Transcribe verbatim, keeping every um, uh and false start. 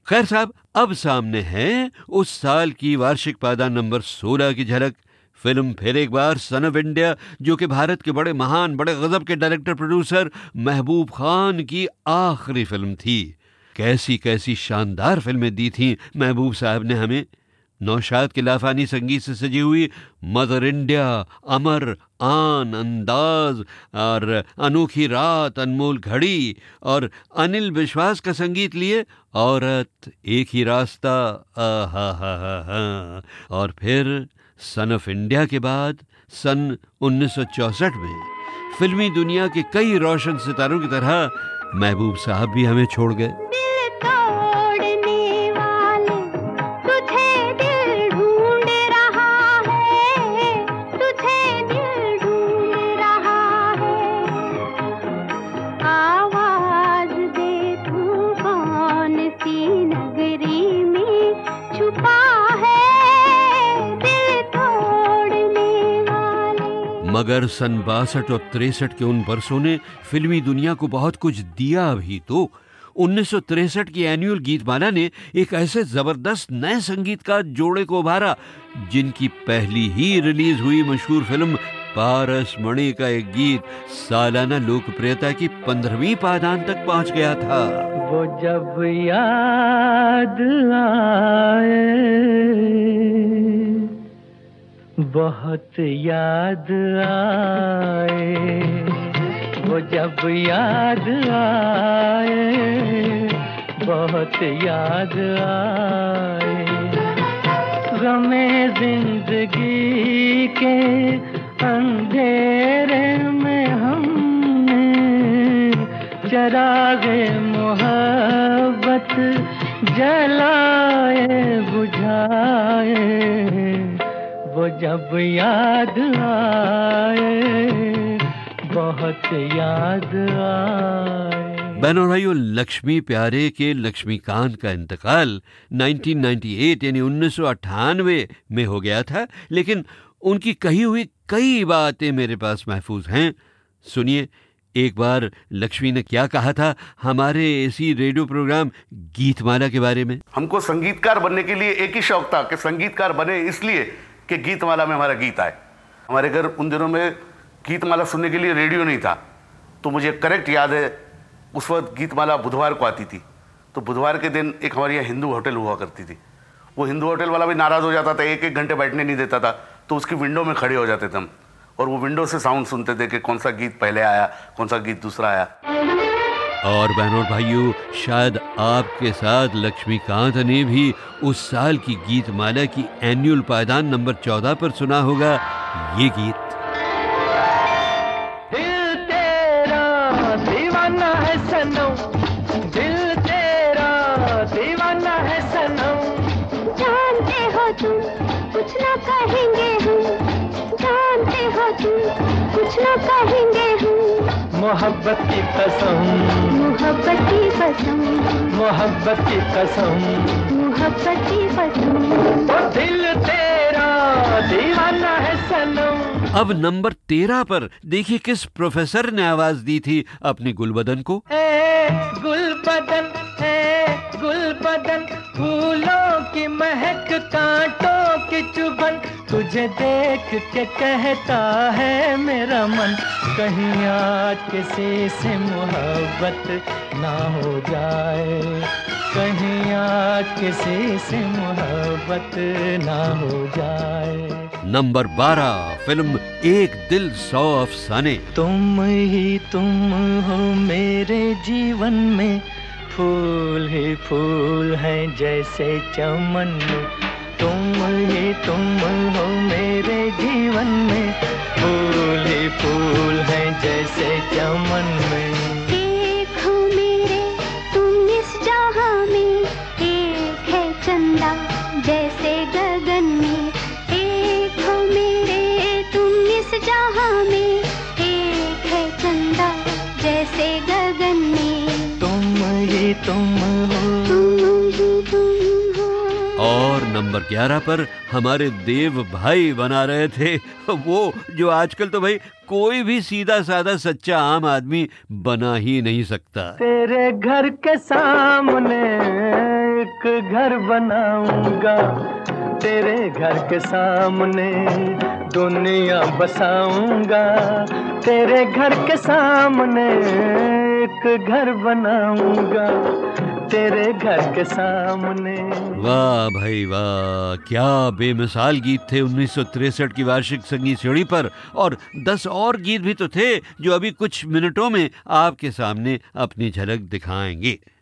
खैर साहब, अब सामने है उस साल की वार्षिक पायदान नंबर सोलह की झलक। फिल्म फिर एक बार सन ऑफ इंडिया, जो कि भारत के बड़े महान, बड़े गजब के डायरेक्टर प्रोड्यूसर महबूब खान की आखिरी फिल्म थी। कैसी कैसी शानदार फिल्में दी थी महबूब साहब ने हमें। नौशाद के लाफानी संगीत से सजी हुई मदर इंडिया, अमर, आन, अंदाज और अनोखी रात, अनमोल घड़ी और अनिल विश्वास का संगीत लिए औरत, एक ही रास्ता, आहा हा हा हा। और फिर सन ऑफ इंडिया के बाद सन उन्नीस सौ चौसठ में फिल्मी दुनिया के कई रोशन सितारों की तरह महबूब साहब भी हमें छोड़ गए। मगर सन बासठ और तिरसठ के उन बरसों ने फिल्मी दुनिया को बहुत कुछ दिया भी तो। उन्नीस सौ तिरसठ की एनुअल गीतमाला ने एक ऐसे जबरदस्त नए संगीतकार जोड़े को उभारा, जिनकी पहली ही रिलीज हुई मशहूर फिल्म पारस मणि का एक गीत सालाना लोकप्रियता की पंद्रहवीं पायदान तक पहुंच गया था। वो जब याद आए, बहुत याद आए, वो जब याद आए, बहुत याद आए, गमे जिंदगी के अंधेरे में हमने चरागे मोहब्बत जलाए बुझाए, वो जब याद आए, बहुत याद आए। बहनों और भाइयों, लक्ष्मी प्यारे के लक्ष्मीकांत का इंतकाल उन्नीस सौ अट्ठानवे यानी उन्नीस सौ अट्ठानवे में हो गया था, लेकिन उनकी कही हुई कई बातें मेरे पास महफूज हैं। सुनिए एक बार लक्ष्मी ने क्या कहा था हमारे इसी रेडियो प्रोग्राम गीतमाला के बारे में। हमको संगीतकार बनने के लिए एक ही शौक था कि संगीतकार बने इसलिए कि गीतमाला में हमारा गीत आए। हमारे घर उन दिनों में गीतमाला सुनने के लिए रेडियो नहीं था, तो मुझे करेक्ट याद है उस वक्त गीतमाला बुधवार को आती थी। तो बुधवार के दिन एक हमारे यहाँ हिंदू होटल हुआ करती थी। वो हिंदू होटल वाला भी नाराज़ हो जाता था, एक एक घंटे बैठने नहीं देता था, तो उसकी विंडो में खड़े हो जाते थे हम, और वो विंडो से साउंड सुनते थे कि कौन सा गीत पहले आया, कौन सा गीत दूसरा आया। और बहनों भाइयों, शायद आपके साथ लक्ष्मीकांत ने भी उस साल की गीतमाला की एनुअल पायदान नंबर चौदह पर सुना होगा ये गीत। दिल तेरा दीवाना है सनम, दिल तेरा दीवाना है सनम, जानते हो तुम कुछ ना कहेंगे हम, जानते हो तुम कुछ ना कहेंगे हम, मोहब्बत की कसम, मोहब्बत की कसम, मोहब्बत की कसम, मोहब्बत की कसम, ओ दिल तेरा दीवाना है सनम। अब नंबर तेरह पर देखिए किस प्रोफेसर ने आवाज दी थी अपनी गुलबदन को। ए गुलबदन, ए गुलबदन, फूलों की महक, कांटों की चुभन, तुझे देख के कहता है मेरा मन, कहीं आज किसी से मोहब्बत ना हो जाए, कहीं आज किसी से मोहब्बत ना हो जाए। नंबर बारह, फिल्म एक दिल सौ अफसाने। तुम ही तुम हो मेरे जीवन में, फूल ही फूल हैं जैसे चमन में, तुम ही तुम हो मेरे जीवन में, फूल ही फूल हैं जैसे चमन में। एक हो मेरे तुम इस जहां में, एक है चंदा जैसे गगन में, एक हो मेरे तुम इस जहां में, एक है चंदा जैसे गगन में, तुम ही तुम हो, तुम ही तुम हो। और नंबर ग्यारह पर हमारे देव भाई बना रहे थे वो जो आजकल तो भाई कोई भी सीधा साधा सच्चा आम आदमी बना ही नहीं सकता। तेरे घर के सामने एक एक घर बनाऊंगा, तेरे घर के सामने दुनिया बसाऊंगा, तेरे घर के सामने एक घर बनाऊंगा, तेरे घर के सामने। वाह भाई वाह, क्या बेमिसाल गीत थे उन्नीस सौ तिरसठ की वार्षिक संगीत सीढ़ी पर। और दस और गीत भी तो थे जो अभी कुछ मिनटों में आपके सामने अपनी झलक दिखाएंगे।